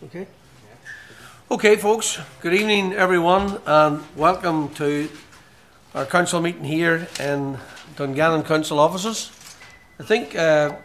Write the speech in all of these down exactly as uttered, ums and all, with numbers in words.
Okay. Okay, folks. Good evening, everyone, and welcome to our council meeting here in Dungannon Council offices. I think uh,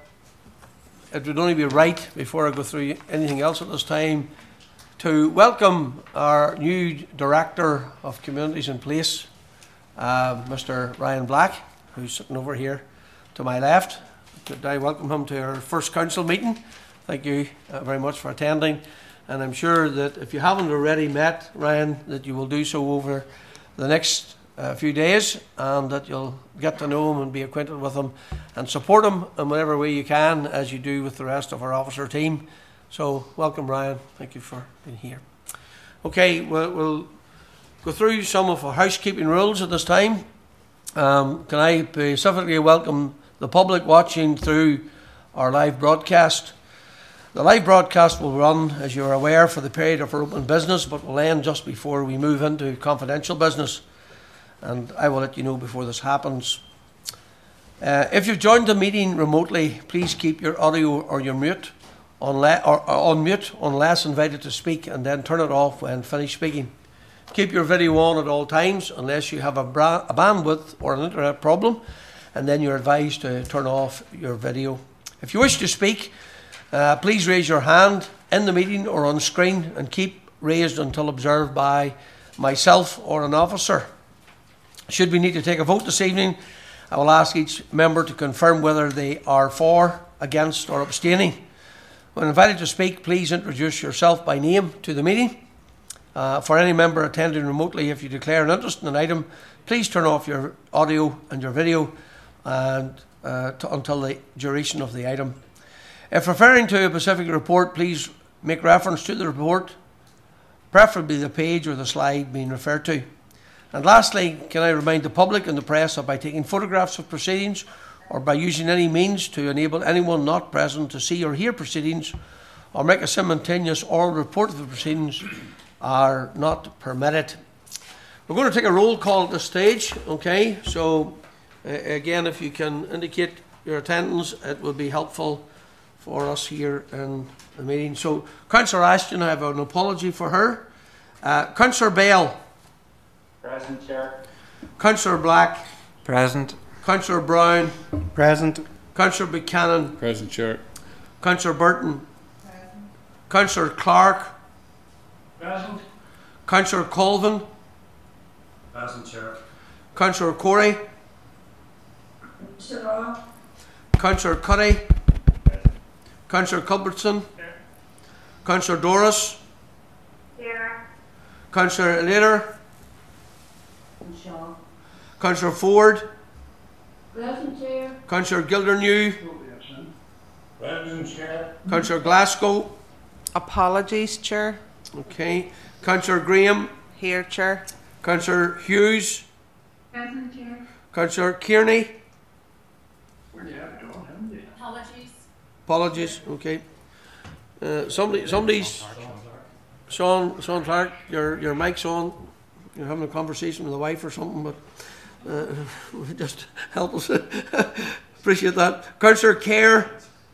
it would only be right, before I go through anything else at this time, to welcome our new Director of Communities in Place, uh, Mister Ryan Black, who's sitting over here to my left. Could I welcome him to our first council meeting? Thank you uh, very much for attending. And I'm sure that if you haven't already met Ryan, that you will do so over the next uh, few days, and that you'll get to know him and be acquainted with him and support him in whatever way you can, as you do with the rest of our officer team. So welcome, Ryan. Thank you for being here. Okay, we'll, we'll go through some of our housekeeping rules at this time. Um, can I specifically welcome the public watching through our live broadcast? The live broadcast will run, as you are aware, for the period of our open business, but will end just before we move into confidential business. And I will let you know before this happens. Uh, if you've joined the meeting remotely, please keep your audio or your mute on, or, or on mute unless invited to speak, and then turn it off when finished speaking. Keep your video on at all times unless you have a, bra- a bandwidth or an internet problem, and then you're advised to turn off your video. If you wish to speak, Uh, please raise your hand in the meeting or on screen, and keep raised until observed by myself or an officer. Should we need to take a vote this evening, I will ask each member to confirm whether they are for, against or abstaining. When invited to speak, please introduce yourself by name to the meeting. Uh, for any member attending remotely, if you declare an interest in an item, please turn off your audio and your video and, uh, to, until the duration of the item. If referring to a specific report, please make reference to the report, preferably the page or the slide being referred to. And lastly, can I remind the public and the press that by taking photographs of proceedings or by using any means to enable anyone not present to see or hear proceedings or make a simultaneous oral report of the proceedings are not permitted. We're going to take a roll call at this stage, okay? So, uh, again, if you can indicate your attendance, it will be helpful for us here in the meeting. So, Councillor Ashton, I have an apology for her. Uh, Councillor Bale. Present, Chair. Councillor Black. Present. Councillor Brown. Present. Councillor Buchanan. Present, Chair. Councillor Burton. Present. Councillor Clark. Present. Councillor Colvin. Present, Chair. Councillor Corey. Sir. Councillor Cuddy. Councillor Culbertson. Here. Councillor Doris. Here. Councillor Later. Shaw. Councillor Ford. Present, Chair. Councillor Gildernew. Present, Chair. Councillor Glasgow. Apologies, Chair. Okay. Councillor Graham. Here, Chair. Councillor Hughes. Present, Chair. Councillor Kearney. Apologies. Apologies. Okay. Uh, somebody, somebody's. Sean, Sean Clark, your your mic's on. You're having a conversation with the wife or something, but uh, just help us. Appreciate that. Councillor Kerr.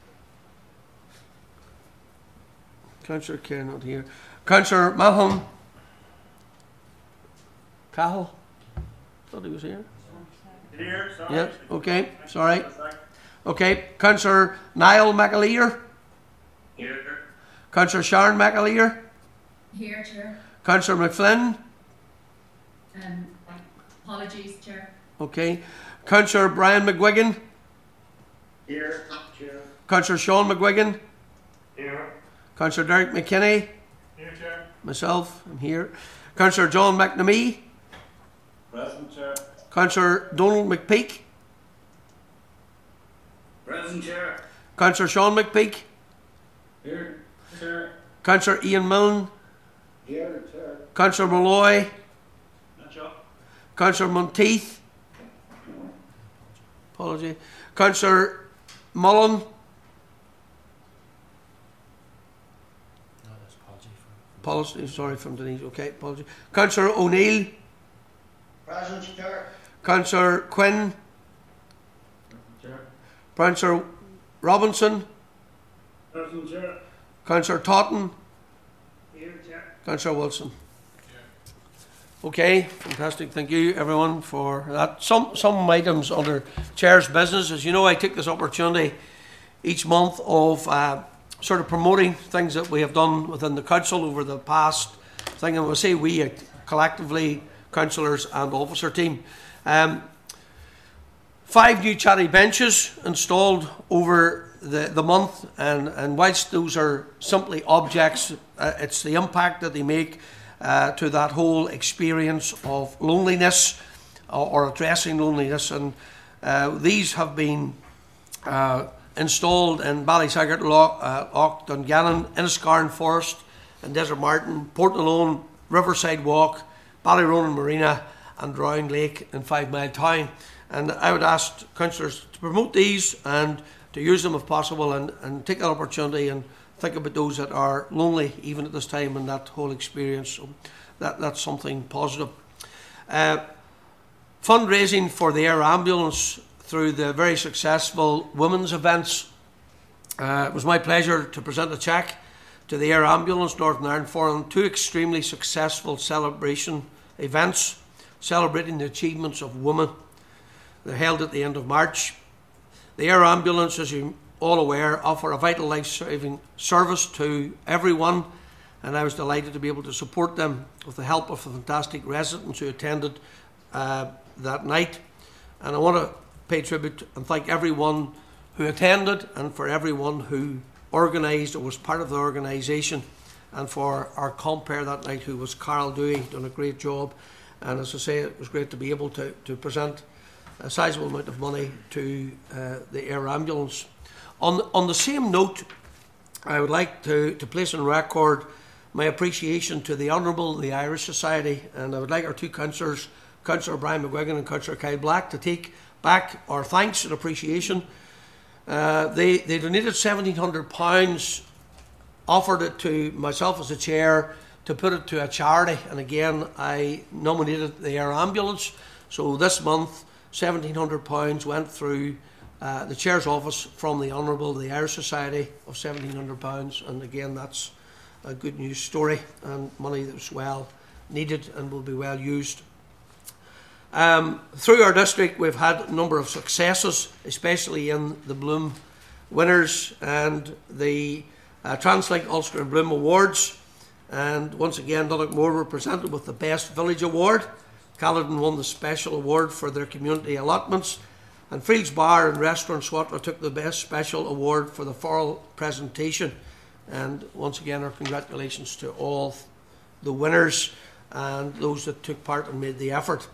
Councillor Kerr not here. Councillor Mahon. Cahill. Thought he was here. Here, sorry. Yeah. Okay. Sorry. Okay. Councillor Niall McAleer. Here. Councillor Sharon McAleer. Here, Chair. Councillor McFlynn. Um, apologies, Chair. Okay. Councillor Brian McGuigan. Here, Chair. Councillor Sean McGuigan. Here. Councillor Derek McKinney. Here, Chair. Myself, I'm here. Councillor John McNamee. Present, Chair. Councillor Donald McPeak. Present, Chair. Councillor Sean McPeak. Here, Chair. Councillor Ian Milne. Here, Chair. Councillor Malloy. Not sure. Councillor Monteith. Apology. Councillor Mullen. No, that's apology for. Apology, sorry, from Denise. Okay, apology. Councillor O'Neill. Present, Chair. Councillor Quinn. Chair. Councillor Robinson. Present, Chair. Councillor Totten. Councillor Wilson. Okay, fantastic. Thank you, everyone, for that. Some some items under Chair's business. As you know, I take this opportunity each month of uh, sort of promoting things that we have done within the council over the past thing. And we'll say we uh, collectively, councillors and officer team. Um, five new chatty benches installed over the, the month, and, and whilst those are simply objects, uh, it's the impact that they make uh, to that whole experience of loneliness or, or addressing loneliness. And uh, these have been uh, installed in Ballysaggart, Loch, uh, Loch Dungannon, Enniscarn Forest, and Desert Martin, Portnalone, Riverside Walk, Ballyronan Marina, and Round Lake in Five Mile Town. And I would ask councillors to promote these and to use them if possible, and, and take that opportunity and think about those that are lonely even at this time and that whole experience. So that, that's something positive. Uh, fundraising for the air ambulance through the very successful women's events. Uh, it was my pleasure to present a cheque to the Air Ambulance Northern Ireland Forum, two extremely successful celebration events celebrating the achievements of women. They're held at the end of March. The Air Ambulance, as you're all aware, offer a vital life-saving service to everyone, and I was delighted to be able to support them with the help of the fantastic residents who attended uh, that night. And I want to pay tribute and thank everyone who attended, and for everyone who organised or was part of the organisation, and for our compere that night, who was Carl Dewey, done a great job. And as I say, it was great to be able to, to present a sizable amount of money to uh, the air ambulance. On, on the same note, I would like to, to place on record my appreciation to the Honourable, the Irish Society, and I would like our two councillors, Councillor Brian McGuigan and Councillor Kyle Black, to take back our thanks and appreciation. Uh, they, they donated seventeen hundred pounds, offered it to myself as a chair to put it to a charity, and again I nominated the air ambulance. So this month seventeen hundred pounds went through uh, the chair's office from the Honourable, the Irish Society, of seventeen hundred pounds, and again that's a good news story and money that's well needed and will be well used. Um, through our district we've had a number of successes, especially in the Bloom winners and the uh, Translink Ulster and Bloom Awards, and once again Donegal were presented with the Best Village Award. Caledon won the Special Award for their community allotments, and Fields Bar and Restaurant Swatler took the Best Special Award for the floral presentation. And once again our congratulations to all the winners and those that took part and made the effort.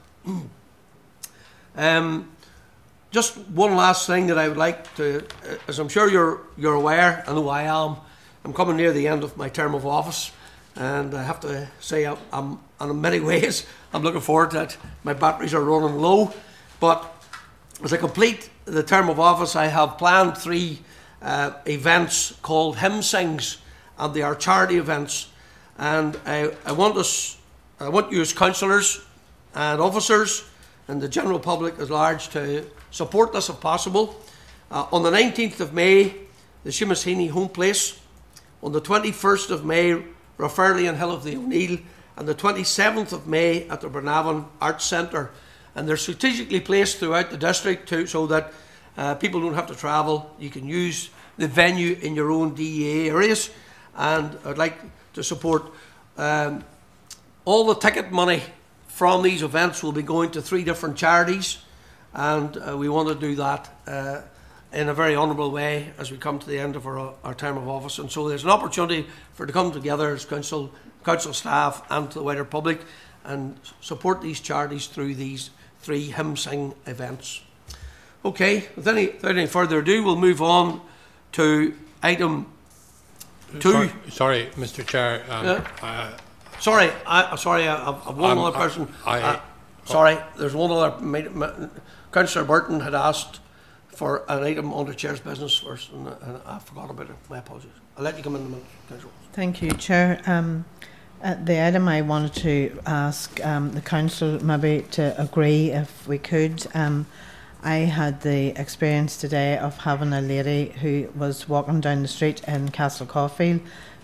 um, just one last thing that I would like to, as I'm sure you're you're aware, I know I am, I'm coming near the end of my term of office, and I have to say I'm, I'm in many ways I'm looking forward to it. My batteries are running low, but as I complete the term of office I have planned three uh, events called Hymn Sings, and they are charity events, and I, I want us I want you as councillors and officers and the general public at large to support this if possible. Uh, on the nineteenth of May, the Seamus Heaney Home Place. On the twenty-first of May, Raffairley and Hill of the O'Neill. And the twenty-seventh of May at the Burnavon Arts Centre. And they're strategically placed throughout the district too, so that uh, people don't have to travel. You can use the venue in your own D E A areas. And I'd like to support um, all the ticket money from these events will be going to three different charities, and uh, we want to do that uh, in a very honourable way as we come to the end of our, our term of office. And so there's an opportunity for to come together as council, council staff and to the wider public and support these charities through these three hymn sing events. Okay, without any, without any further ado, we'll move on to item two. Sorry, sorry Mister Chair. Um, Yeah. uh, Sorry, I, sorry, I, I've one Um, other person. I- uh, sorry, there's one other. ma- ma- Councillor Burton had asked for an item under Chair's business first, and, and I forgot about it. My apologies. I'll let you come in a minute, Councillor. Thank you, Chair. Um, uh, the item I wanted to ask um, the Council maybe to agree if we could. Um, I had the experience today of having a lady who was walking down the street in Castle Caulfield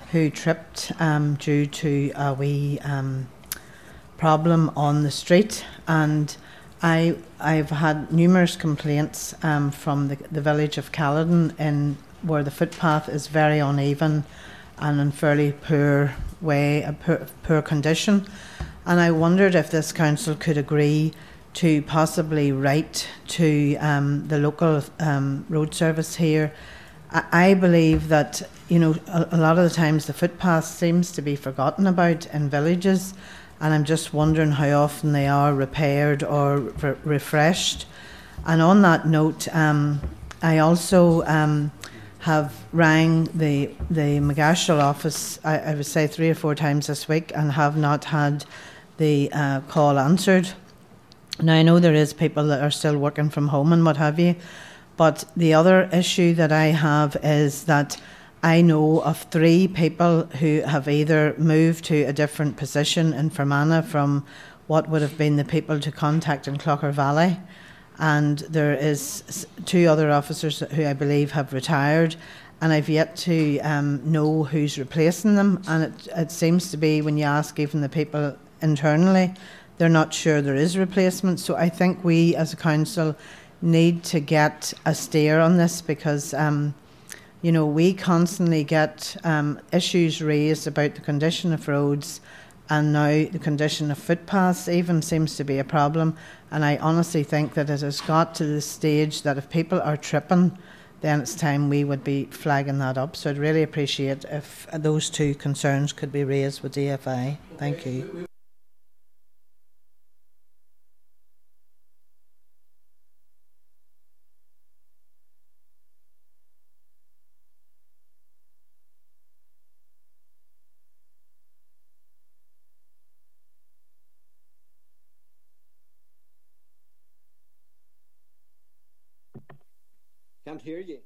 who tripped um, due to a wee um, problem on the street, and I, I've had numerous complaints um, from the, the village of Caledon, in where the footpath is very uneven and in fairly poor way, a poor, poor condition. And I wondered if this council could agree to possibly write to um, the local um, road service here. I, I believe that, you know, a, a lot of the times the footpath seems to be forgotten about in villages, and I'm just wondering how often they are repaired or re- refreshed. And on that note, um, I also um, have rang the the McGashel office, I, I would say three or four times this week, and have not had the uh, call answered. Now, I know there is people that are still working from home and what have you, but the other issue that I have is that I know of three people who have either moved to a different position in Fermanagh from what would have been the people to contact in Clocker Valley, and there is two other officers who I believe have retired, and I've yet to um, know who's replacing them. And it, it seems to be, when you ask even the people internally, they're not sure there is replacement. So I think we as a council need to get a steer on this, because um, you know, we constantly get um, issues raised about the condition of roads, and now the condition of footpaths even seems to be a problem. And I honestly think that it has got to the stage that if people are tripping, then it's time we would be flagging that up. So I'd really appreciate if those two concerns could be raised with D F I. Thank you. Can't hear you.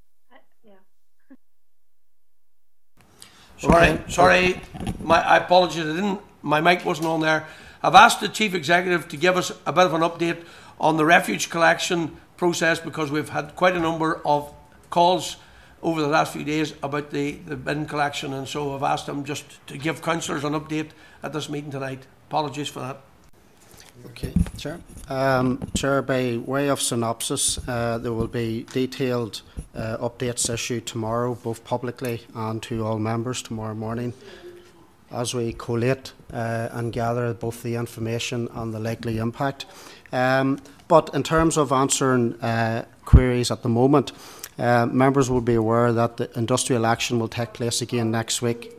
Sorry, sorry. My I apologize. I didn't. My mic wasn't on there. I've asked the Chief Executive to give us a bit of an update on the refuge collection process, because we've had quite a number of calls over the last few days about the, the bin collection, and so I've asked him just to give councillors an update at this meeting tonight. Apologies for that. Okay, Chair. Um, Chair, by way of synopsis, uh, there will be detailed uh, updates issued tomorrow, both publicly and to all members tomorrow morning, as we collate uh, and gather both the information and the likely impact. Um, but in terms of answering uh, queries at the moment, uh, members will be aware that the industrial action will take place again next week.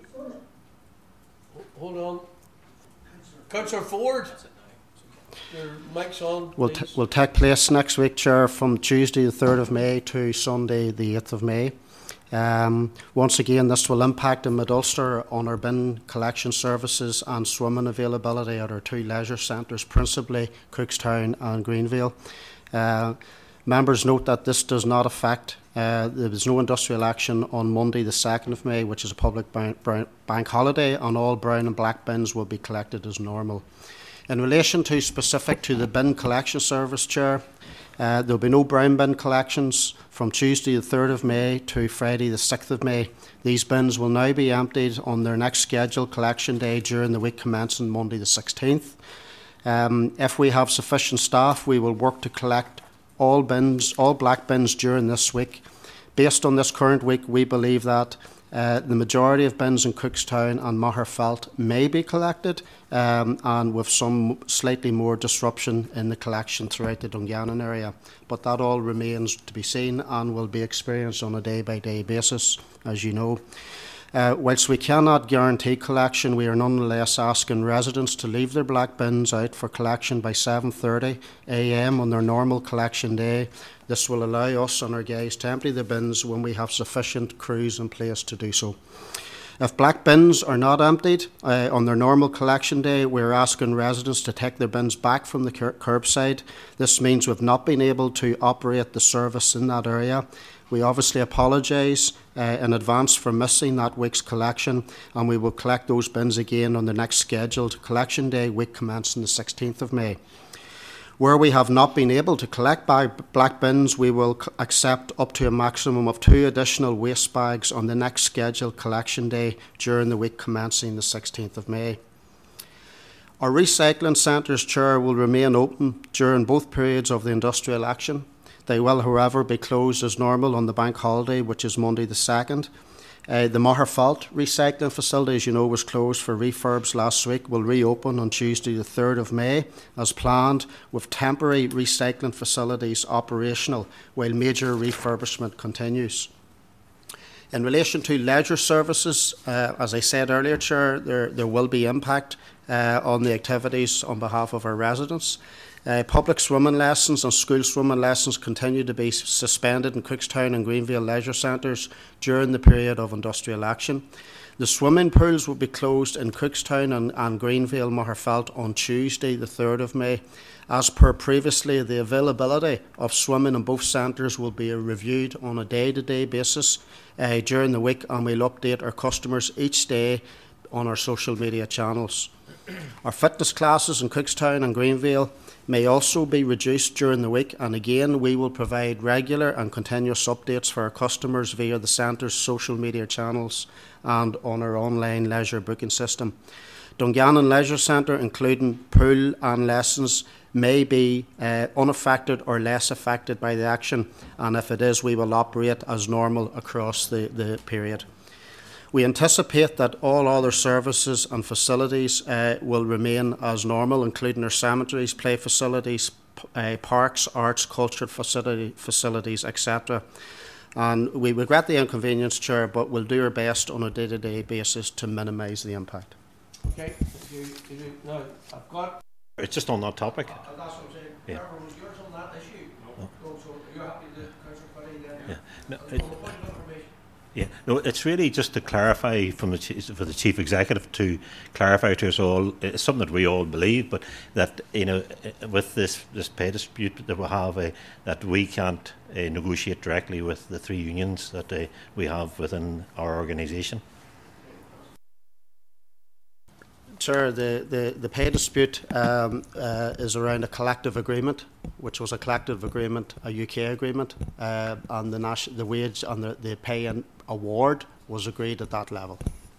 Hold on. Councillor Ford. Your mic's on. Will, t- will take place next week, Chair, from Tuesday the third of May to Sunday the eighth of May. Um, once again, this will impact in Mid-Ulster on our bin collection services and swimming availability at our two leisure centres, principally Cookstown and Greenvale. Uh, members note that this does not affect, uh, there is no industrial action on Monday the second of May, which is a public bank, bank holiday, and all brown and black bins will be collected as normal. In relation to specific to the bin collection service, Chair, uh, there will be no brown bin collections from Tuesday the third of May to Friday the sixth of May. These bins will now be emptied on their next scheduled collection day during the week commencing Monday the sixteenth. Um, if we have sufficient staff, we will work to collect all bins, all black bins during this week. Based on this current week, we believe that Uh, the majority of bins in Cookstown and Magherafelt may be collected, um, and with some slightly more disruption in the collection throughout the Dungannon area. But that all remains to be seen and will be experienced on a day-by-day basis, as you know. Uh, whilst we cannot guarantee collection, we are nonetheless asking residents to leave their black bins out for collection by seven thirty a m on their normal collection day. This will allow us and our guys to empty the bins when we have sufficient crews in place to do so. If black bins are not emptied uh, on their normal collection day, we are asking residents to take their bins back from the cur- curbside. This means we've not been able to operate the service in that area. We obviously apologise uh, in advance for missing that week's collection, and we will collect those bins again on the next scheduled collection day, week commencing the sixteenth of May. Where we have not been able to collect by black bins, we will c- accept up to a maximum of two additional waste bags on the next scheduled collection day during the week commencing the sixteenth of May. Our recycling centres, Chair, will remain open during both periods of the industrial action. They will, however, be closed as normal on the bank holiday, which is Monday the second. Uh, the Maherfalt recycling facility, as you know, was closed for refurbs last week, will reopen on Tuesday the third of May as planned, with temporary recycling facilities operational while major refurbishment continues. In relation to leisure services, uh, as I said earlier, Chair, there, there will be impact uh, on the activities on behalf of our residents. Uh, public swimming lessons and school swimming lessons continue to be suspended in Cookstown and Greenvale leisure centres during the period of industrial action. The swimming pools will be closed in Cookstown and, and Greenvale Maherfelt on Tuesday the third of May. As per previously, the availability of swimming in both centres will be reviewed on a day-to-day basis uh, during the week, and we'll update our customers each day on our social media channels. Our fitness classes in Cookstown and Greenvale may also be reduced during the week, and again we will provide regular and continuous updates for our customers via the centre's social media channels and on our online leisure booking system. Dungannon Leisure Centre, including pool and lessons, may be uh, unaffected or less affected by the action, and if it is, we will operate as normal across the, the period. We anticipate that all other services and facilities uh, will remain as normal, including our cemeteries, play facilities, p- uh, parks, arts, cultural facility, facilities, et cetera. And we regret the inconvenience, Chair, but we'll do our best on a day-to-day basis to minimise the impact. Okay, you, you, no, I've got. It's just on that topic. Uh, that's what I'm saying. Yeah. Barbara, was yours on that issue? No. No, so you're happy to Councillor Quilly then? Yeah. No, On it, the point of information. yeah. No, it's really just to clarify from the chief, for the chief executive to clarify to us all. It's something that we all believe, but that you know, with this this pay dispute that we have, uh, that we can't uh, negotiate directly with the three unions that uh, we have within our organisation. Sir, the, the, the pay dispute um, uh, is around a collective agreement, which was a collective agreement, a U K agreement, uh, and the, nation, the wage and the, the pay and award was agreed at that level.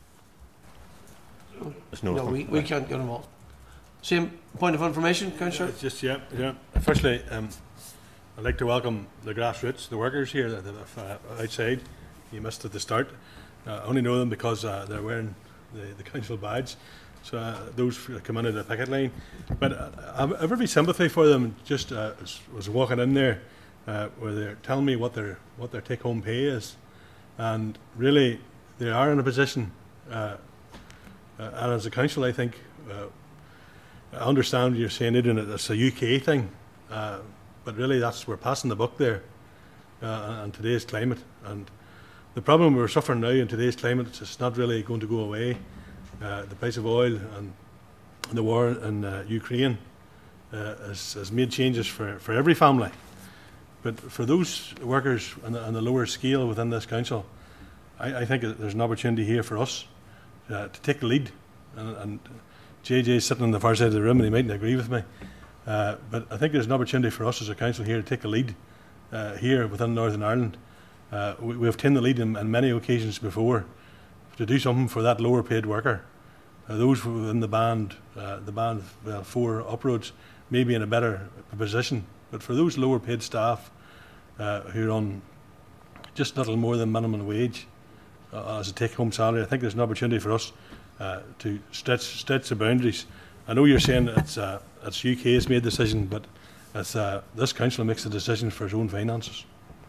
There's no, No, we, we can't get involved. Same point of information, Councillor? It's just, yeah, yeah. Firstly, um, I'd like to welcome the grassroots, the workers here that, that are uh, outside. You missed at the start. Uh, I only know them because uh, they're wearing the, the council badge. So uh, those who come into the picket line. But uh, I have every sympathy for them. Just uh, was walking in there uh, where they're telling me what their what their take-home pay is. And really, they are in a position, uh, uh, and as a council, I think, uh, I understand you're saying it, and it's a U K thing, uh, but really that's, we're passing the buck there uh, in today's climate. And the problem we're suffering now in today's climate is it's not really going to go away. Uh, the price of oil and the war in uh, Ukraine uh, has, has made changes for, for every family. But for those workers on the, on the lower scale within this council, I, I think there's an opportunity here for us uh, to take the lead. And, and J J's sitting on the far side of the room and he mightn't agree with me. Uh, but I think there's an opportunity for us as a council here to take the lead uh, here within Northern Ireland. Uh, we, we have taken the lead in, on many occasions before to do something for that lower paid worker. Uh, those within the band, uh, the band well, four upwards, may be in a better position. But for those lower paid staff uh, who are on just little more than minimum wage uh, as a take-home salary, I think there's an opportunity for us uh, to stretch stretch the boundaries. I know you're saying it's uh, it's U K's made the decision, but it's uh, this council makes the decision for its own finances.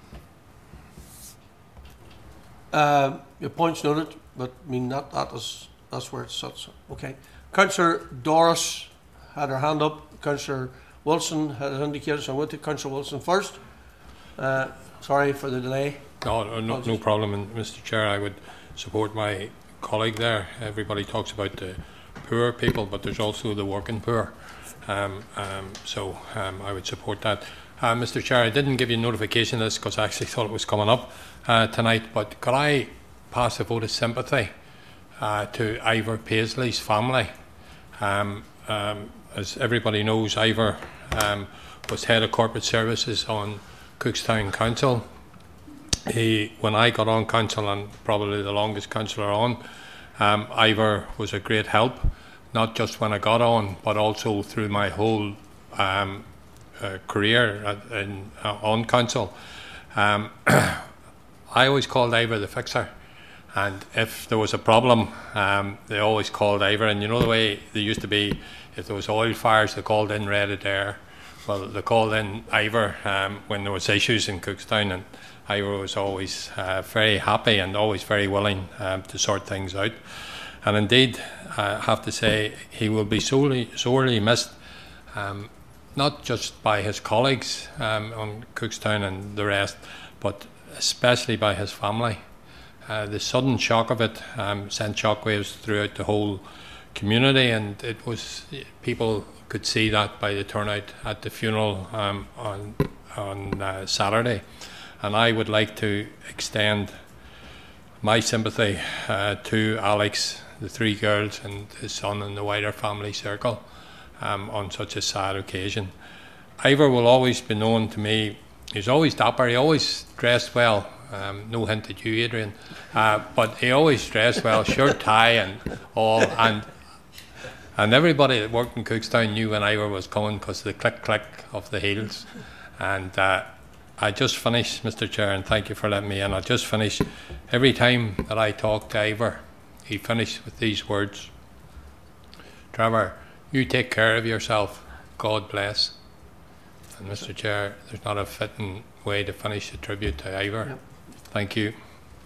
Uh, your point's noted, but I mean that that is that's where it sits. Okay, Councillor Doris had her hand up. Councillor Wilson had indicated, so I'm going to Councillor Wilson first. Uh, sorry for the delay. No, no, no problem, and Mister Chair, I would support my colleague there. Everybody talks about the poor people, but there's also the working poor. Um, um, so um, I would support that. Uh, Mister Chair, I didn't give you notification of this because I actually thought it was coming up uh, tonight, but could I pass a vote of sympathy uh, to Ivor Paisley's family? Um, um, as everybody knows, Ivor um, was head of corporate services on Cookstown Council. He, when I got on council, and probably the longest councillor on, um, Ivor was a great help, not just when I got on, but also through my whole um, uh, career at, in, uh, on council. Um, I always called Ivor the fixer, and if there was a problem, um, they always called Ivor. And you know the way they used to be, if there was oil fires, they called in Red Adair. Well, they called in Ivor um, when there was issues in Cookstown, and Ivor was always uh, very happy and always very willing um, to sort things out. And indeed, I have to say, he will be sorely, sorely missed, um, not just by his colleagues um, on Cookstown and the rest, but especially by his family. Uh, the sudden shock of it um, sent shockwaves throughout the whole community, and it was, people could see that by the turnout at the funeral um, on, on uh, Saturday. And I would like to extend my sympathy uh, to Alex, the three girls and his son, and the wider family circle um, on such a sad occasion. Ivor will always be known to me, he's always dapper, he always dressed well, um, no hint at you, Adrian, uh, but he always dressed well, shirt, tie and all, and and everybody that worked in Cookstown knew when Ivor was coming because of the click-click of the heels. And uh, I just finished, Mister Chair, and thank you for letting me in. I just finished, every time that I talk to Ivor, he finished with these words: Trevor, you take care of yourself, God bless. And Mister Chair, there's not a fitting way to finish a tribute to Ivor. Yep. Thank you.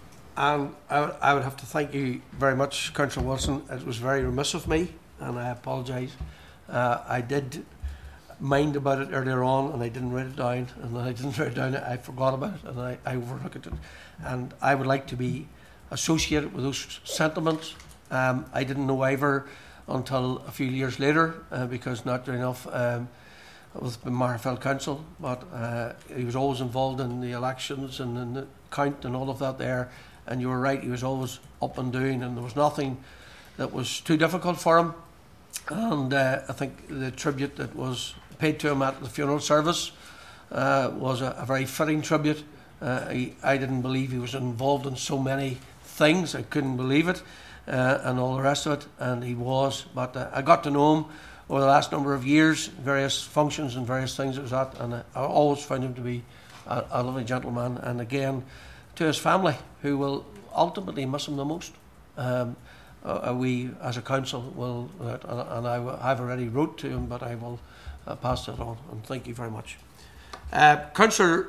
And I would, I would have to thank you very much, Councillor Wilson. It was very remiss of me, and I apologise. Uh, I did mind about it earlier on, and I didn't write it down, and I didn't write it down, I forgot about it, and I, I overlooked it. And I would like to be associated with those sentiments. Um, I didn't know Ivor until a few years later, uh, because not enough um, with Marfell Council, but uh, he was always involved in the elections and in the count and all of that there. And you were right, he was always up and doing, and there was nothing that was too difficult for him. And uh, I think the tribute that was paid to him at the funeral service uh, was a, a very fitting tribute. Uh, he, I didn't believe he was involved in so many things. I couldn't believe it, uh, and all the rest of it, and he was. But uh, I got to know him over the last number of years, various functions and various things it was at, and I, I always found him to be a, a lovely gentleman. And again, to his family, who will ultimately miss him the most. Um, uh, we, as a council, will, uh, and I, I've already wrote to him, but I will uh, pass that on. And thank you very much. Uh, Councillor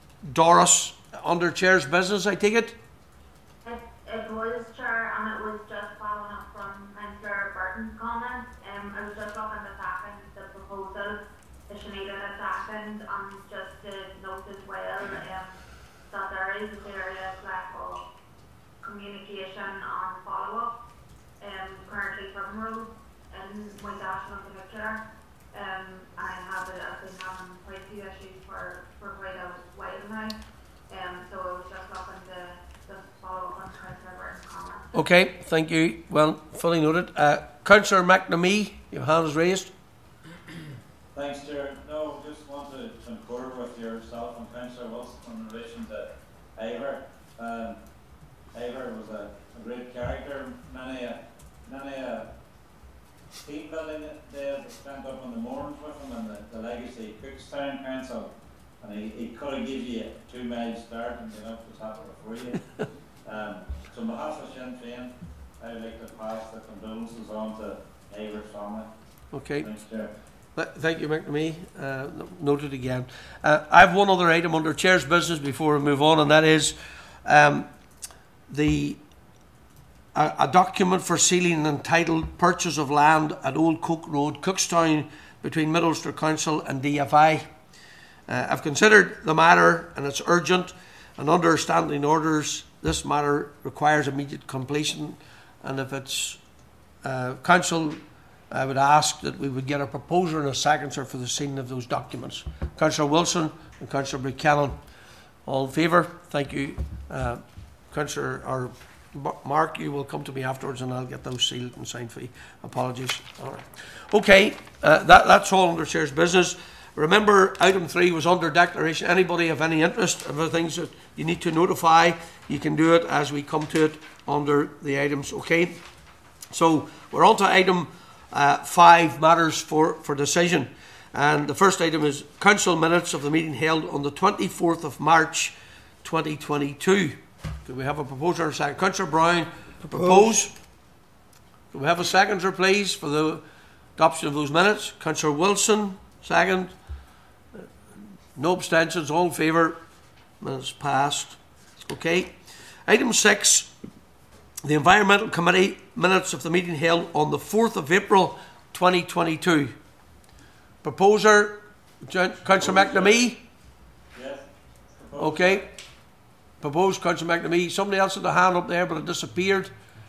Doris, under Chair's business, I take it? It, it was, Chair, and it was just following up from Councillor Burton's comments. Um, I was just looking to second the proposal that Sinead had seconded, and just to note as well um, that there is a serious lack of communication and follow-up um, currently from Road in Winddash in particular. Um, I have it, I've been having quite a few issues for, for quite a while now. Um, so I was just looking to, to follow up on Councillor Burton's comments. Okay, thank you. Well, fully noted. Uh, Councillor McNamee, your hand is raised. Thanks, Chair. No, just want to concur with yourself and Councillor Wilson in relation to Ivor. Um, Ivor was a, a great character. Many a, many a team building day spent up on the moorings with him and the, the legacy Cookstown Council. And he, he could have given you a two mile start and been up the top of it for you. um, so on behalf of Sinn Féin, I would like to pass the condolences on to Ivor's family. Okay. Thanks, Chair. Th thank you, McNamee. Uh, noted again. Uh, I have one other item under Chair's business before we move on, and that is um, the a, a document for sealing entitled Purchase of Land at Old Coke Road, Cookstown, between Mid Ulster Council and D F I. Uh, I've considered the matter, and it's urgent, and under standing orders, this matter requires immediate completion, and if it's uh, Council, I would ask that we would get a proposer and a seconder for the sealing of those documents. Councillor Wilson and Councillor Buchanan, all in favour? Thank you. Uh, Councillor or Mark, you will come to me afterwards and I'll get those sealed and signed for you. Apologies. All right. Okay, uh, that, that's all under Chair's business. Remember, item three was under declaration. Anybody have any interest in the things that you need to notify, you can do it as we come to it under the items, okay? So we're on to item uh, five, matters for, for decision. And the first item is council minutes of the meeting held on the twenty-fourth of March twenty twenty-two. Do we have a proposer or a second? Councillor Brown, propose. Do we have a seconder, please, for the adoption of those minutes? Councillor Wilson, second. No abstentions, all in favour. Minutes passed. Okay. Item six, the Environmental Committee minutes of the meeting held on the fourth of April twenty twenty-two. Proposer, Councillor McNamee? Yes. Okay. Proposed, Councillor McNamee. Somebody else had a hand up there, but it disappeared.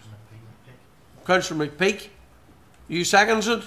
Councillor McPeak. You seconds it?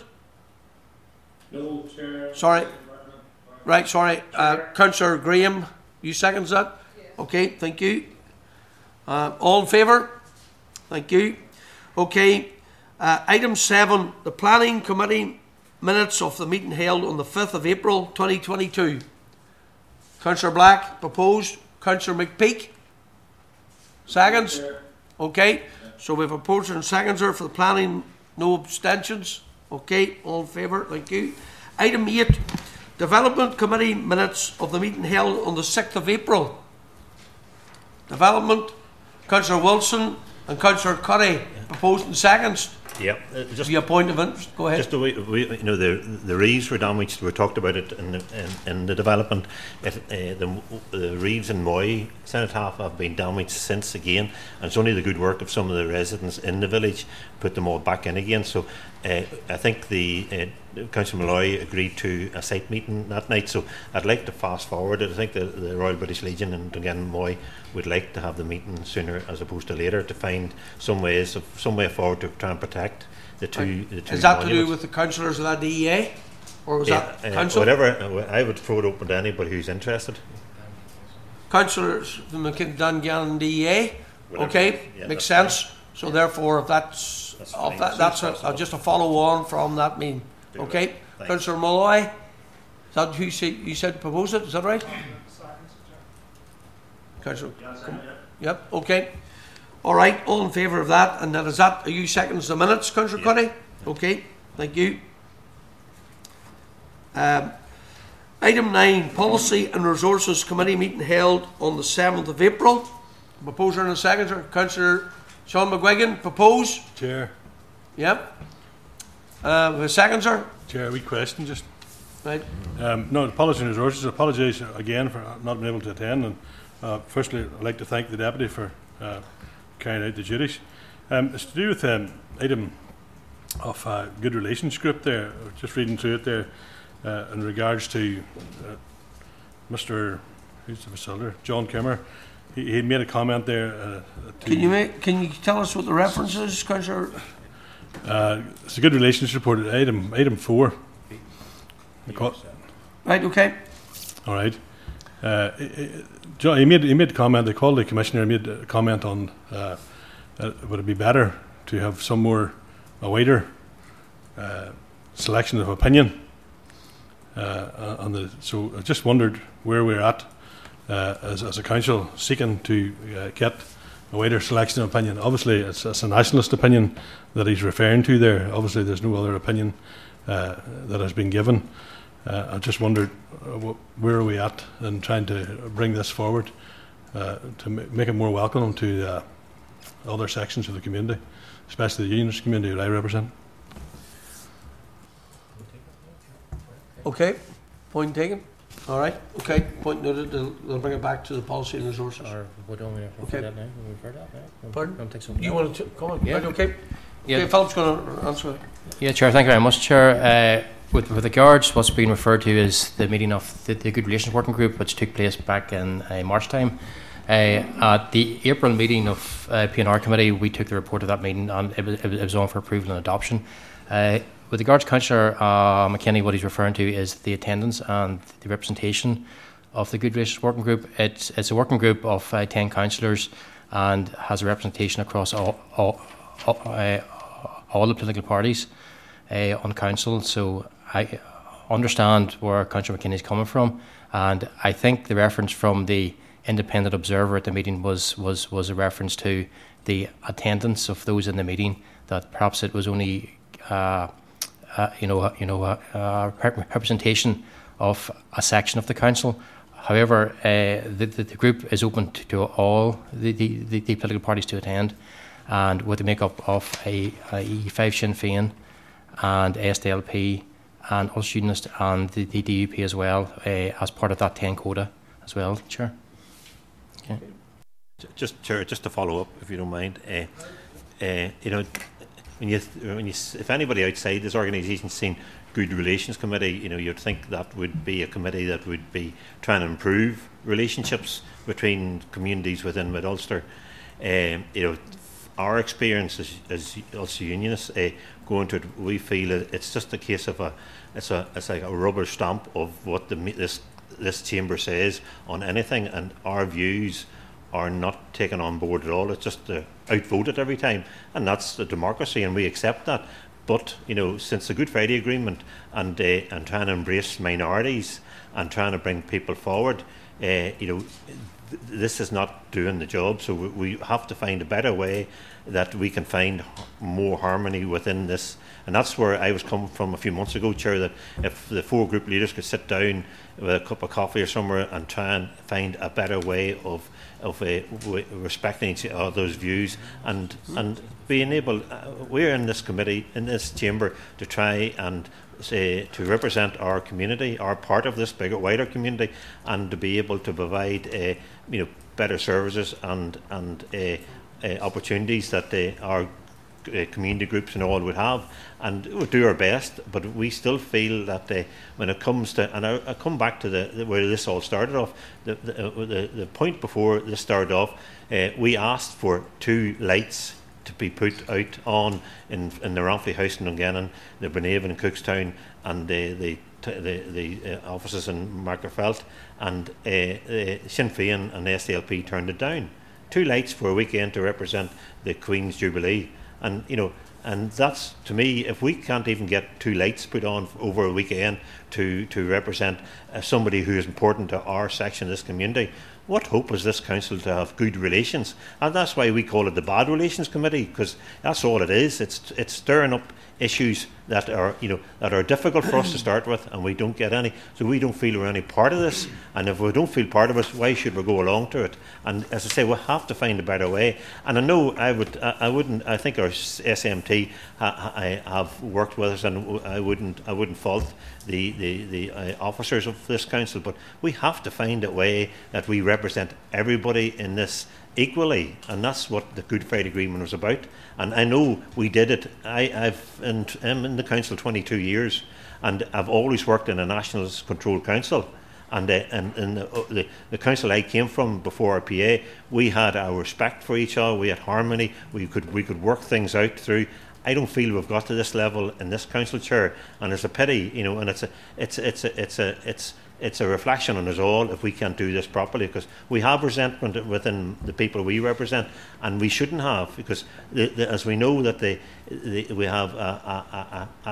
No, Chair. Sorry. Right, sorry. Uh, Councillor Graham, you seconds that? Yes. Okay, thank you. Uh, all in favour? Thank you. Okay. Uh, item seven, the Planning Committee minutes of the meeting held on the fifth of April twenty twenty-two. Councillor Black, proposed. Councillor McPeak? Seconds? Okay. So we have a proposer and seconder for the planning. No abstentions. Okay. All in favour? Thank you. Item eight, Development Committee minutes of the meeting held on the sixth of April. Development, Councillor Wilson and Councillor Curry, yeah. Proposed and seconds. Yep. Uh, just your point of interest. Go ahead. Just the way, we, you know, the the reeds were damaged. We talked about it in the, in, in the development. It, uh, the, the reeds in Moy Cenotaph have been damaged since again, and it's only the good work of some of the residents in the village put them all back in again. So uh, I think the uh, Councillor Malloy agreed to a site meeting that night. So I'd like to fast forward it. I think the, the Royal British Legion and Dungannon Moy would like to have the meeting sooner as opposed to later to find some ways of some way forward to try and protect the two. Right. The two Is that monuments. to do with the councillors of that D E A, or was yeah, that uh, council? Whatever. I would throw it open to anybody who's interested. Councillors from the Dungannon D E A. Whatever. Okay, Yeah, makes that's sense. So therefore, if that's That's of fine. that, that's a, a, just a follow on from that meeting. Do Okay, it. Thanks. Councillor Malloy. Is that who you said, you said propose it? Is that right? Councillor. Yep. Okay. All right. All in favour of that, and then is that are you seconds the minutes, Councillor Yeah. Cuddy? Okay. Thank you. Um, item nine, Policy and Resources Committee meeting held on the seventh of April. Proposer and a seconder, Councillor Sean McGuigan, propose. Chair. Yep. Uh, the seconder. Chair, we question just. Right. Um, no, Policy and Resources, I apologise again for not being able to attend. And uh, firstly, I'd like to thank the Deputy for uh, carrying out the duties. Um, it's to do with um, item of uh, good relations group there. I was just reading through it there uh, in regards to uh, Mister who's the facilitator, John Kimmer. He, he made a comment there. Uh, to Can you make? Can you tell us what the reference is, Councillor? Uh, it's a good relations report. Item item four. Right. Okay. All right. Uh, John, he made he made a comment. They called the commissioner. He made a comment on uh, uh, would it be better to have some more a wider uh, selection of opinion uh, on the. So I just wondered where we're at uh, as as a council seeking to uh, get a wider selection of opinion. Obviously, it's, it's a nationalist opinion that he's referring to there. Obviously, there's no other opinion uh, that has been given. Uh, I just wondered uh, what, where are we at in trying to bring this forward uh, to m make it more welcome to uh, other sections of the community, especially the unionist community that I represent. Okay. Point taken. All right. Okay. Point noted. They'll, they'll bring it back to the Policy and Resources. Or we don't refer Okay. that now. We refer that now. Pardon? Don't think so. You want to come on? Yeah. Right, okay. Yeah. Okay. Philip's going to answer it. Yeah, Chair. Thank you very much, Chair. Uh, with, with regards, what's being referred to is the meeting of the, the Good Relations Working Group, which took place back in uh, March time. Uh, at the April meeting of uh, P and R Committee, we took the report of that meeting and it was, it was on for approval and adoption. Uh, with regards to Councillor uh, McKinney, what he's referring to is the attendance and the representation of the Good Relations Working Group. It's, it's a working group of uh, ten councillors and has a representation across all, all, all, uh, all the political parties uh, on council. So I, understand where Councillor McKinney is coming from, and I think the reference from the independent observer at the meeting was was was a reference to the attendance of those in the meeting. That perhaps it was only uh, uh, you know you know a uh, uh, representation of a section of the council. However, uh, the, the, the group is open to, to all the, the, the political parties to attend, and with the makeup of a, a E five Sinn Féin and S D L P and Ulster Unionist and the, the D U P as well, uh, as part of that ten quota as well, Chair. Okay. Just, Chair, just to follow up, if you don't mind, uh, uh, you know, when you, when you, if anybody outside this organisation seen Good Relations Committee, you know, you'd think that would be a committee that would be trying to improve relationships between communities within Mid Ulster. Um, you know, our experience as, as Ulster Unionists uh, going to it, we feel it's just a case of a, it's a, it's like a rubber stamp of what the this this chamber says on anything, and our views are not taken on board at all. It's just uh, outvoted every time, and that's the democracy, and we accept that. But you know, since the Good Friday Agreement and uh, and trying to embrace minorities and trying to bring people forward, uh, you know, th this is not doing the job. So we, we have to find a better way that we can find more harmony within this. And that's where I was coming from a few months ago, Chair. That if the four group leaders could sit down with a cup of coffee or somewhere and try and find a better way of of uh, respecting each other's views and and being able, uh, we're in this committee, in this chamber, to try and say to represent our community, our part of this bigger, wider community, and to be able to provide uh, you know, better services and and uh, uh, opportunities that uh, our Uh, community groups and all would have, and we'll do our best. But we still feel that uh, when it comes to, and I, I come back to the, the where this all started off, the the, uh, the, the point before this started off, uh, we asked for two lights to be put out on in, in the Ramsey House in Dungannon, the Benhaven in Cookstown, and the the the, the uh, offices in Markerfelt, and uh, uh, Sinn Féin and S D L P turned it down. Two lights for a weekend to represent the Queen's Jubilee. And you know, and that's, to me, if we can't even get two lights put on over a weekend to to represent uh, somebody who is important to our section of this community, what hope is this council to have good relations? And that's why we call it the Bad Relations Committee, because that's all it is. It's it's stirring up issues that are, you know, that are difficult for us to start with, and we don't get any. So we don't feel we're any part of this. And if we don't feel part of it, why should we go along to it? And as I say, we have to find a better way. And I know I would, I, I wouldn't. I think our S M T ha, I have worked with us, and I wouldn't, I wouldn't fault the the the uh, officers of this council. But we have to find a way that we represent everybody in this equally, and that's what the Good Friday Agreement was about. And I know we did it. I, I've in, I'm in the council twenty-two years, and I've always worked in a national control council. And uh, and, and the, uh, the the council I came from before R P A, we had our respect for each other. We had harmony. We could we could work things out through. I don't feel we've got to this level in this council, Chair, and it's a pity, you know. And it's a it's it's a, it's a it's it's a reflection on us all if we can't do this properly, because we have resentment within the people we represent, and we shouldn't have, because the, the, as we know that the, the we have a, a, a, a,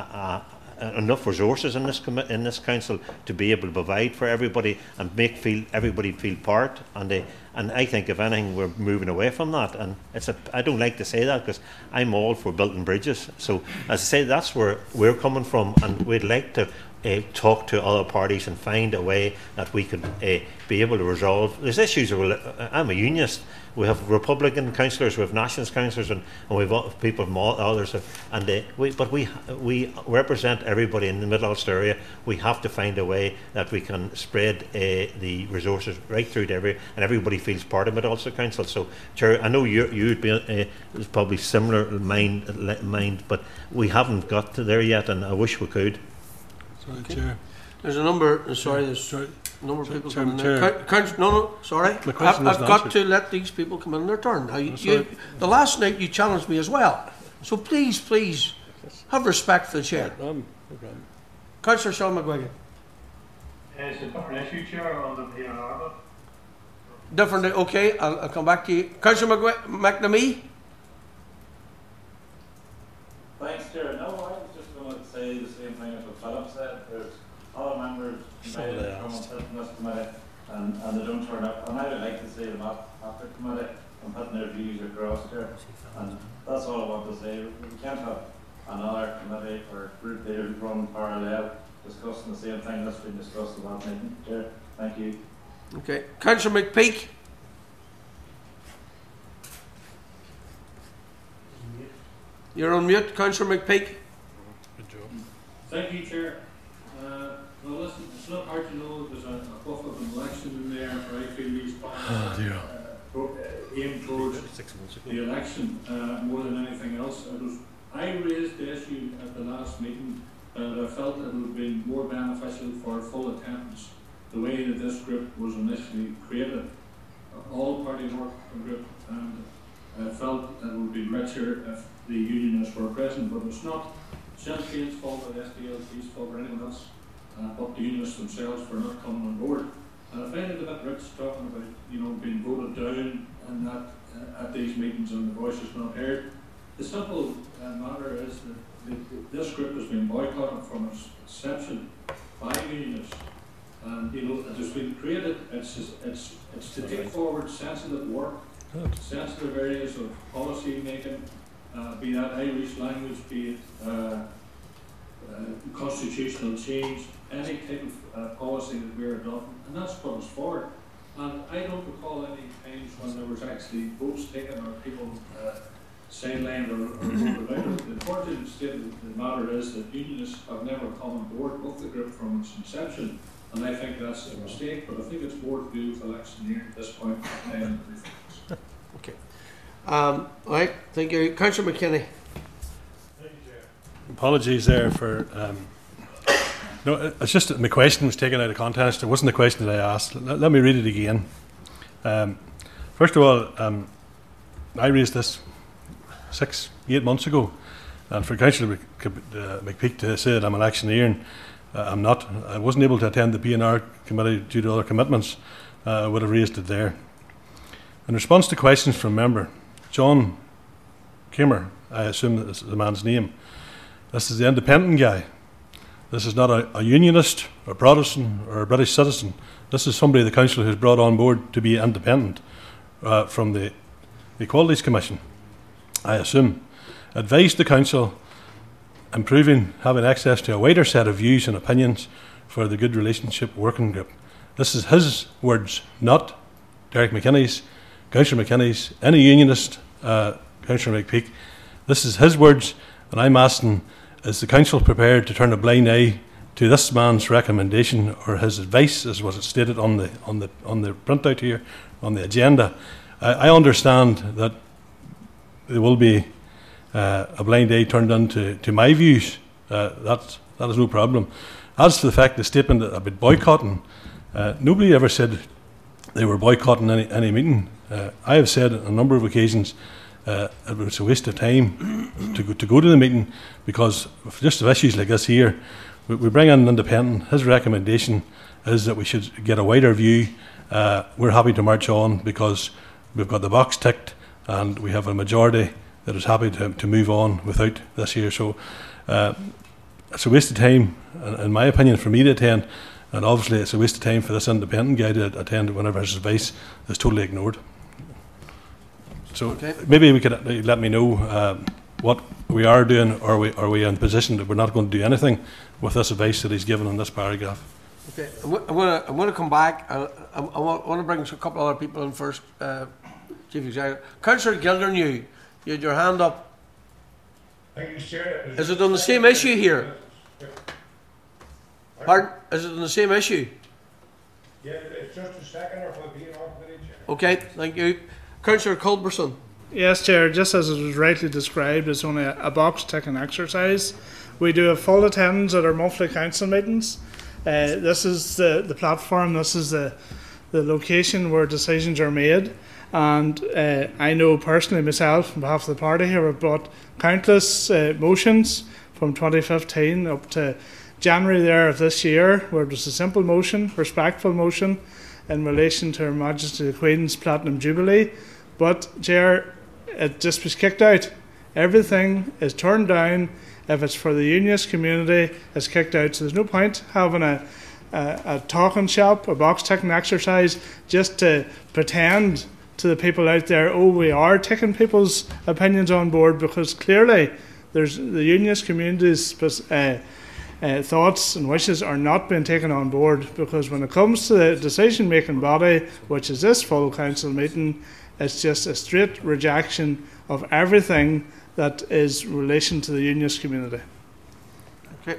a, enough resources in this in this council to be able to provide for everybody and make feel everybody feel part, and they, and I think if anything we're moving away from that. And it's a, I don't like to say that because I'm all for building bridges. So as I say, that's where we're coming from, and we'd like to Uh, talk to other parties and find a way that we could uh, be able to resolve. There's issues. Of, uh, I'm a unionist. We have Republican councillors, we have Nationalist councillors, and, and we have people from all others. And uh, we, but we we represent everybody in the Middle Ulster area. We have to find a way that we can spread uh, the resources right through to every, and everybody feels part of Middle Ulster Council. So, Chair, I know you you'd be uh, probably similar mind mind, but we haven't got to there yet, and I wish we could. Sorry, Okay. Chair. There's a number, sorry, there's Sorry. a number of people Chair- coming Chair. in. Coun- Coun- no, no, sorry. My I've, question I've isn't got answered. to let these people come in their turn. Now, you, That's you, right. the last night you challenged me as well. So please, please, have respect for the chair. Um, no problem. Councillor Sean McGuigan. It's a different issue, Chair, on the P N R, but Different, okay, I'll, I'll come back to you. Councillor McGuigan, McNamee. Thanks, Chair. No, I was just going to say the same thing as what Philip said. There's invited to come and sit in this committee and, and they don't turn up. And I would like to see them at, at the committee and putting their views across there. And that's all I want to say. We can't have another committee or group there run parallel discussing the same thing that's been discussed in that meeting. Chair, thank you. Okay. Councillor McPeak. You're on mute, Councillor McPeak. Good job. Thank you, Chair. Uh, well, listen, it's not hard to know there's a, a buff of an election in there, or I feel these plans Oh, dear. uh, pro- uh, aimed towards the election uh, more than anything else. It was, I raised the issue at the last meeting that I felt it would have been more beneficial for full attendance the way that this group was initially created. Uh, all party work group, and I felt it would be richer if the unionists were present, but it's not Sinn Féin's fault or the S D L P's fault or anyone else, uh, but the unionists themselves for not coming on board. And I find it a bit rich talking about, you know, being voted down and that uh, at these meetings and the voice is not heard. The simple uh, matter is that the, the, this group has been boycotted from its inception by unionists. And, you know, it has been created, it's, just, it's, it's to take forward sensitive work, sensitive areas of policy making, uh, be that Irish language, be it uh, uh, constitutional change, any type of uh, policy that we're adopting, and that's what it's for. And I don't recall any times when there was actually votes taken or people uh, sidelined or, or voted out. The important state of the matter is that unionists have never come on board with the group from its inception, and I think that's a mistake, but I think it's more to do with electioneering at this point in time. Okay. Um, all right, thank you. Councillor McKinney. Apologies there for. Um, no, it's just that my question was taken out of context. It wasn't the question that I asked. Let, let me read it again. Um, first of all, um, I raised this six, eight months ago, and for Councillor McPeak to say that I'm an electioneering, uh, I'm not. I wasn't able to attend the P N R committee due to other commitments. Uh, I would have raised it there. In response to questions from member John Kimmer, I assume that this is the man's name. This is the independent guy. This is not a, a unionist, a Protestant, or a British citizen. This is somebody the council has brought on board to be independent uh, from the Equalities Commission, I assume. Advised the council improving having access to a wider set of views and opinions for the Good Relationship Working Group. This is his words, not Derek McKinney's, Councillor McKinney's, any unionist, uh, Councillor McPeak. This is his words, and I'm asking, is the council prepared to turn a blind eye to this man's recommendation or his advice, as was it stated on the on the on the printout here, on the agenda? I, I understand that there will be uh, a blind eye turned into to my views. Uh, that's that is no problem. As to the fact the statement that I've been boycotting, uh, nobody ever said they were boycotting any any meeting. Uh, I have said on a number of occasions uh, it was a waste of time to go, to go to the meeting, because just of issues like this here, we, we bring in an independent. His recommendation is that we should get a wider view. Uh, we're happy to march on because we've got the box ticked and we have a majority that is happy to, to move on without this here. So uh, it's a waste of time, in, in my opinion, for me to attend, and obviously it's a waste of time for this independent guy to attend whenever his advice is totally ignored. So okay. Maybe we could let me know um, what we are doing, or are we, are we in a position that we're not going to do anything with this advice that he's given in this paragraph. Okay, I'm going to I'm going to come back. I, I, I want to bring a couple other people in first. Uh, Chief Executive, Councillor Gildernew, you had your hand up. Thank you, Chair. Is it on the same issue here? Pardon? Is it on the same issue? Yeah, it's just a second or for the P N R committee, Chair. Okay, thank you. Councillor Culberson. Yes, Chair, just as it was rightly described, it's only a, a box ticking exercise. We do have full attendance at our monthly council meetings. Uh, this is the, the platform, this is the, the location where decisions are made. And uh, I know personally myself, on behalf of the party here, I've brought countless uh, motions from twenty fifteen up to January there of this year, where it was a simple motion, respectful motion, in relation to Her Majesty the Queen's Platinum Jubilee. But, Chair, it just was kicked out. Everything is turned down. If it's for the unionist community, it's kicked out. So there's no point having a, a, a talking shop, a box ticking exercise, just to pretend to the people out there, oh, we are taking people's opinions on board, because clearly there's the unionist community's uh, uh, thoughts and wishes are not being taken on board, because when it comes to the decision-making body, which is this full council meeting, it's just a straight rejection of everything that is relation to the unionist community. Okay.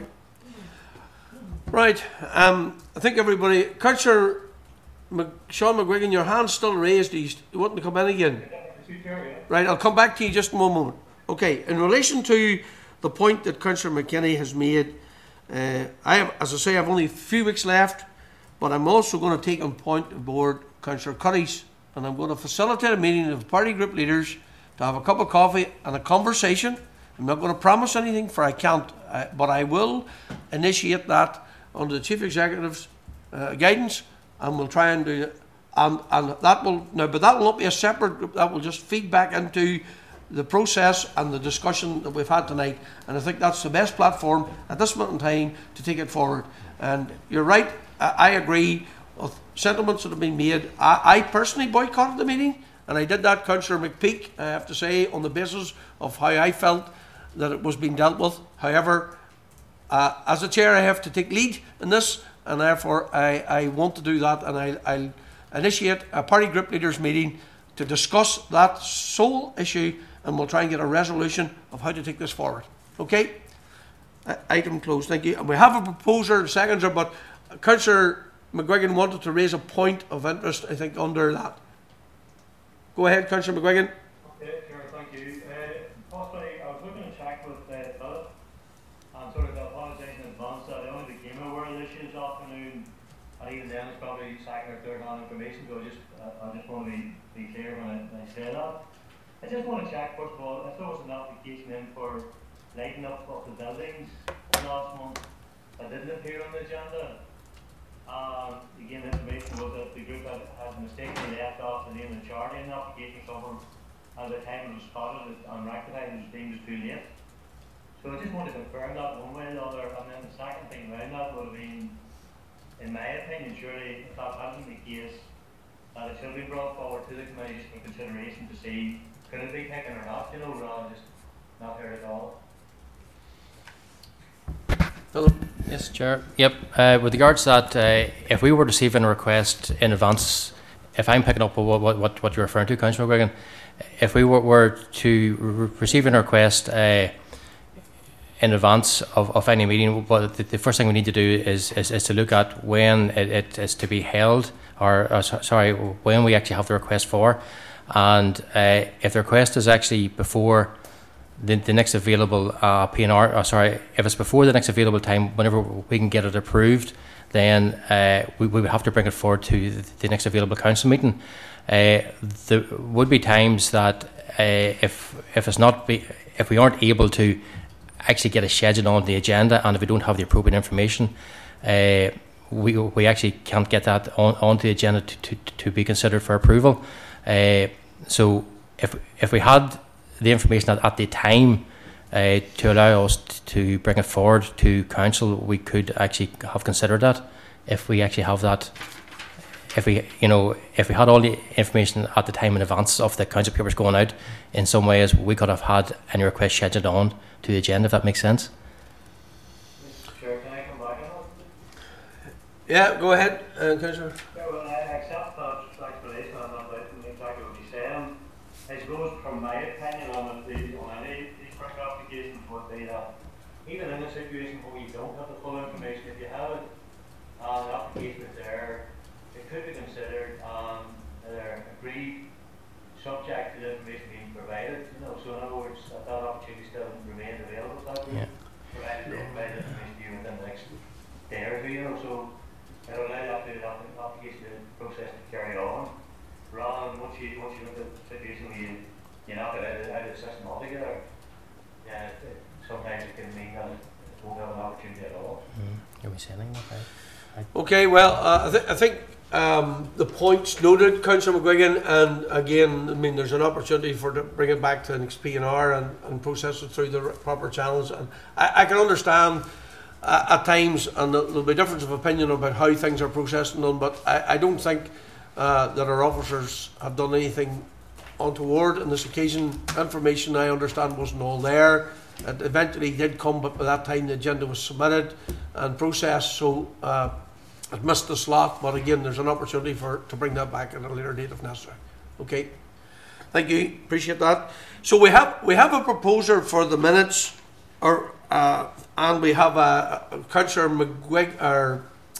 Right. Um, I think everybody, Councillor Mc, Sean McGuigan, your hand's still raised. You, you want to come in again? Right. I'll come back to you just in one moment. Okay. In relation to the point that Councillor McKinney has made, uh, I have, as I say, I have only a few weeks left, but I'm also going to take on point of board Councillor Cuddy's, and I'm going to facilitate a meeting of party group leaders to have a cup of coffee and a conversation. I'm not going to promise anything, for I can't, uh, but I will initiate that under the Chief Executive's uh, guidance, and we'll try and do it. And, and that will, now, but that will not be a separate group, that will just feed back into the process and the discussion that we've had tonight. And I think that's the best platform at this moment in time to take it forward. And you're right, I, I agree with sentiments that have been made. I, I personally boycotted the meeting, and I did that, Councillor McPeak, I have to say, on the basis of how I felt that it was being dealt with. However, uh, as a chair, I have to take lead in this, and therefore I, I want to do that, and I, I'll initiate a party group leaders meeting to discuss that sole issue, and we'll try and get a resolution of how to take this forward. Okay? Uh, item closed. Thank you. And we have a proposer and seconder, but Councillor McGuigan wanted to raise a point of interest, I think, under that. Go ahead, Councillor McGuigan. Okay, sure, thank you. Uh, possibly, I was looking to check with uh, Philip, and sort of apologise in advance that I only became aware of this issue this afternoon, and even then it's probably second or third hand information, so I just, uh, I just want to be, be clear when I, when I say that. I just want to check, first of all, if there was an application in for lighting up of the buildings last month that didn't appear on the agenda. Um, again, the information was that the group had, had mistakenly left off the name of the charity in the application somewhere, and by the time it was spotted and rectified, it was deemed as too late. So I just want to confirm that one way or the other, and then the second thing around that would have been, in my opinion, surely, if that hasn't been the case, that it should be brought forward to the committee for consideration to see could it be taken or not, you know, rather than just not heard at all. Philip? Yes, Chair. Yep. Uh, with regards to that, uh, if we were receiving a request in advance, if I'm picking up what what, what you're referring to, Councillor McGuigan, if we were, were to re receive a request uh, in advance of, of any meeting, well, the, the first thing we need to do is is, is to look at when it, it is to be held, or, or sorry, when we actually have the request for, and uh, if the request is actually before The, the next available uh, P N R, oh, sorry, if it's before the next available time, whenever we can get it approved, then uh, we, we would have to bring it forward to the, the next available council meeting. Uh, there would be times that uh, if if it's not be, if we aren't able to actually get a schedule on the agenda, and if we don't have the appropriate information, uh, we we actually can't get that on onto the agenda to, to, to be considered for approval. Uh, so if if we had the information at, at the time uh, to allow us to bring it forward to council, we could actually have considered that. If we actually have that, if we, you know, if we had all the information at the time in advance of the council papers going out, in some ways we could have had any request scheduled on to the agenda, if that makes sense. Sure, can I come back on that? Yeah, go ahead, uh, Councillor. Yeah, well, I accept that explanation and that exactly what you're saying. I suppose, from my opinion on the on any these particular applications, would be that even in a situation where we don't have the full information, if you have it, and the application is there, it could be considered um, they're agreed subject to the information being provided. You know, so in other words, that, that opportunity still remains available. That yeah. provided they provide information to you within the next day or two. You know, so it will allow the application process to carry on. Rather than once you, once you look at the situation where you, you knock it out of, out of the system altogether, yeah, it, it, sometimes it can mean that it won't have an opportunity at all. Mm. Are we saying okay? I okay, well, uh, I, th I think um, the points noted, Councillor McGuigan, and again, I mean, there's an opportunity for to bring it back to the next P N R and, and process it through the proper channels. And I, I can understand uh, at times, and there'll be difference of opinion about how things are processed and done, but I, I don't think uh, that our officers have done anything untoward on this occasion. Information, I understand, wasn't all there. It eventually did come, but by that time the agenda was submitted and processed, so uh, it missed the slot. But again, there's an opportunity for to bring that back at a later date if necessary. Okay, thank you, appreciate that. So we have we have a proposer for the minutes, or uh, and we have a, a Councillor McGuig or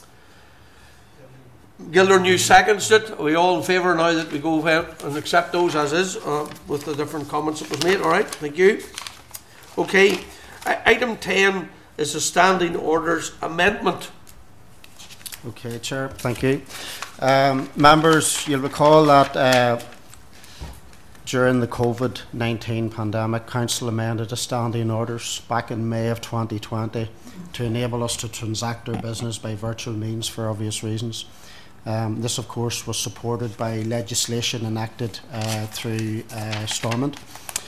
Gilder New seconds it. Are we all in favour now that we go ahead and accept those as is, uh, with the different comments that was made? All right, thank you. Okay, I item ten is a standing orders amendment. Okay, Chair, thank you. Um, members, you'll recall that uh, during the COVID nineteen pandemic, Council amended the standing orders back in May of twenty twenty to enable us to transact our business by virtual means for obvious reasons. Um, this, of course, was supported by legislation enacted uh, through uh, Stormont.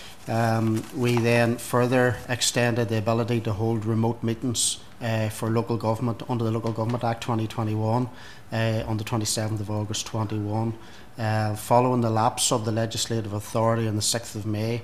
Um, we then further extended the ability to hold remote meetings uh, for local government under the Local Government Act twenty twenty-one uh, on the twenty-seventh of August twenty-one. Uh, following the lapse of the legislative authority on the sixth of May,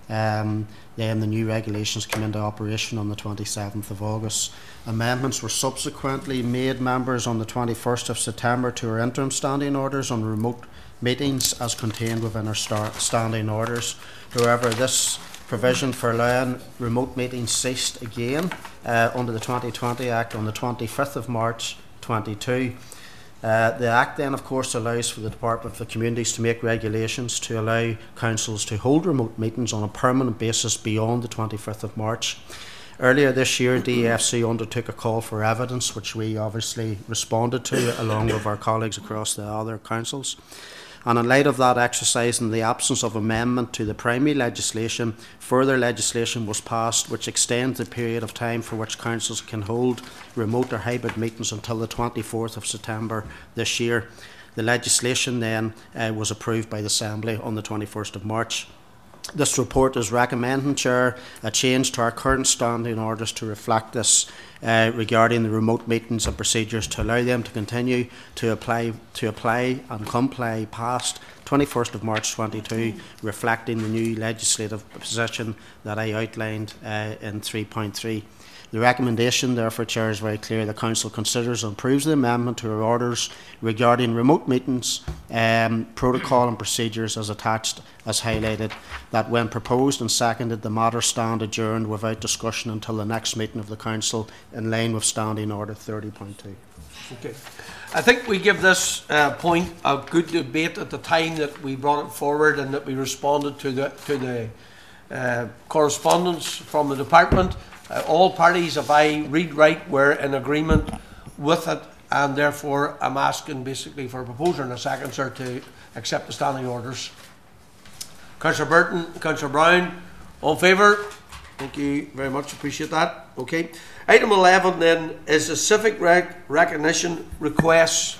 um, then the new regulations came into operation on the twenty-seventh of August. Amendments were subsequently made, members, on the twenty-first of September to our interim standing orders on remote meetings as contained within our star standing orders. However, this provision for allowing remote meetings ceased again uh, under the twenty twenty Act on the twenty-fifth of March twenty-two. Uh, the Act then, of course, allows for the Department for Communities to make regulations to allow councils to hold remote meetings on a permanent basis beyond the twenty-fifth of March. Earlier this year, D E F C undertook a call for evidence, which we obviously responded to along with our colleagues across the other councils. And in light of that exercise, in the absence of amendment to the primary legislation, further legislation was passed which extends the period of time for which councils can hold remote or hybrid meetings until the twenty-fourth of September this year. The legislation then uh, was approved by the Assembly on the twenty-first of March. This report is recommending, Chair, a change to our current standing orders to reflect this uh, regarding the remote meetings and procedures to allow them to continue to apply to apply and comply past twenty-first of March twenty-two, reflecting the new legislative position that I outlined uh, in three point three. The recommendation, therefore, Chair, is very clear. The Council considers and approves the amendment to our orders regarding remote meetings, um, protocol and procedures as attached, as highlighted, that when proposed and seconded, the matter stand adjourned without discussion until the next meeting of the Council, in line with Standing Order thirty point two. Okay. I think we give this uh, point a good debate at the time that we brought it forward and that we responded to the, to the uh, correspondence from the Department. Uh, all parties, if I read right, were in agreement with it, and therefore I'm asking basically for a proposer and a second, sir, to accept the standing orders. Councillor Burton, Councillor Brown, all in favour? Thank you very much, appreciate that. Okay. Item eleven then is the civic rec recognition requests.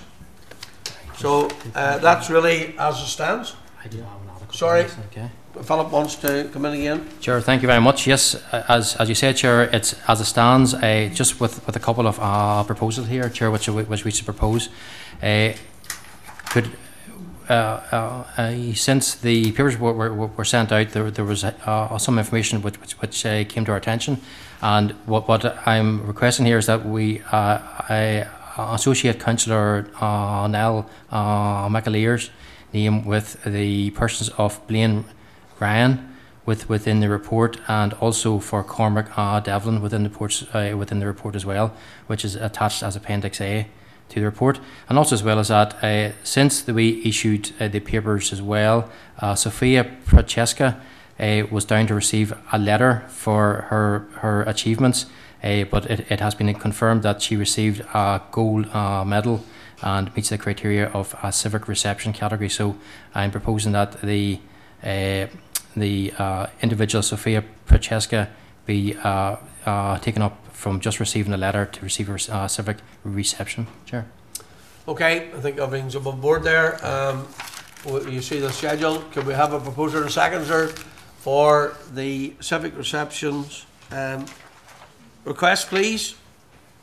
So uh, that's really as it stands. I do have an article. Sorry. Okay. Philip wants to come in again. Chair, thank you very much. Yes, as as you said, Chair, it's as it stands. Uh, just with, with a couple of uh, proposals here, Chair, which which we should propose. Uh, could uh, uh, uh, since the papers were, were, were sent out, there there was uh, some information which which, which uh, came to our attention, and what what I'm requesting here is that we uh, I, Associate Councillor uh, Nell uh, McAleer's name with the persons of Blaine Ryan with within the report, and also for Cormac uh, Devlin within the reports uh, within the report as well, which is attached as Appendix A to the report. And also, as well as that, uh, since the, we issued uh, the papers as well, uh, Sophia Francesca uh, was down to receive a letter for her her achievements, uh, but it, it has been confirmed that she received a gold uh, medal and meets the criteria of a civic reception category. So I'm proposing that the uh, the uh, individual Sophia Francesca be uh, uh, taken up from just receiving a letter to receive a uh, civic reception. Chair. Okay, I think everything's above board there. Um, you see the schedule. Can we have a proposer and second, sir, for the civic receptions um, request, please?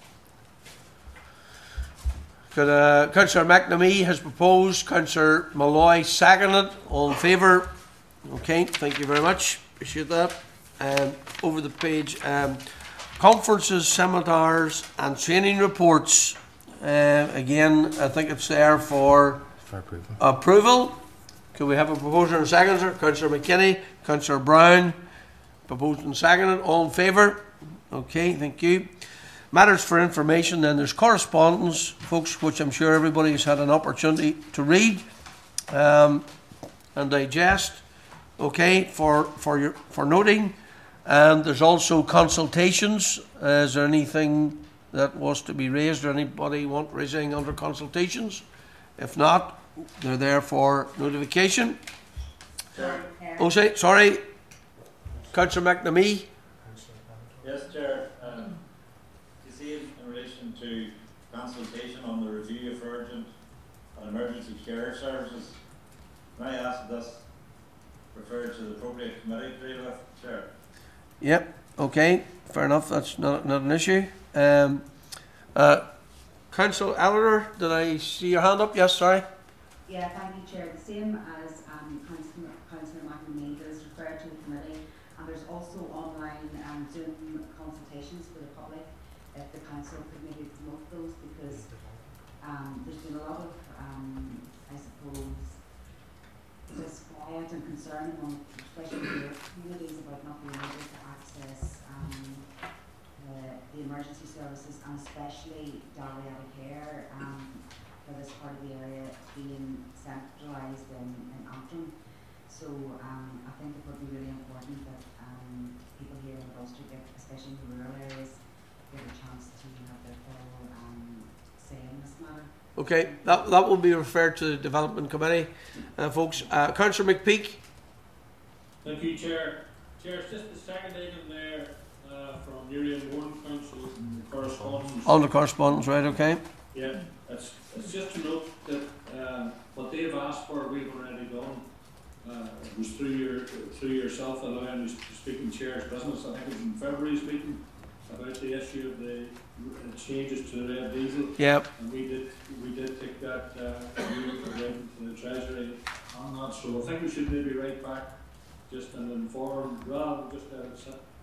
Could, uh, Councillor McNamee has proposed, Councillor Malloy seconded. All in favour? Okay, thank you very much. Appreciate that. Um, over the page, um, conferences, seminars, and training reports. Uh, again, I think it's there for, For approval. approval. Could we have a proposer and a seconder? Councillor McKinney, Councillor Brown, proposed and seconded. All in favour? Okay, thank you. Matters for information, then there's correspondence, folks, which I'm sure everybody has had an opportunity to read um, and digest. Okay, for for your for noting, and there's also consultations. Uh, is there anything that was to be raised, or anybody want raising under consultations? If not, they're there for notification. Chair. Oh, say sorry, Councillor McNamee. Yes, Chair. Um, you see, in relation to consultation on the review of urgent and emergency care services, may I ask that this referred to the appropriate committee to deal with, Chair? Yep. Okay. Fair enough. That's not not an issue. Um, uh, Councillor Elder, did I see your hand up? Yes. Sorry. Yeah, thank you, Chair. The same as um, Councillor, Councillor McNamee, that is referred to the committee, and there's also online um, Zoom consultations for the public. If the council could maybe promote those, because um, there's been a lot of, um, I suppose, disquiet and concern among, especially the communities, about not being able to access um, uh, the emergency services, and especially Dalriada Care um, for this part of the area being centralised in, in Antrim. So um, I think it would be really important that um, people here in Ulster, get, especially in the rural areas, get a chance to have their full um, say in this matter. Okay, that that will be referred to the development committee, uh, folks. Uh, Councillor McPeak. Thank you, Chair. Chair, it's just the second item there uh, from Urian Warren Council correspondence. On the correspondence, right? Okay. Yeah, it's, it's just to note that uh, what they've asked for, we've already done. Uh, it was through your through yourself allowing us to speak in Chair's business. I think it was in February's meeting about the issue of the uh, changes to the red diesel. Yep. And we did we did take that uh, view to the Treasury on that. So I think we should maybe write back just and inform rather than just let it sit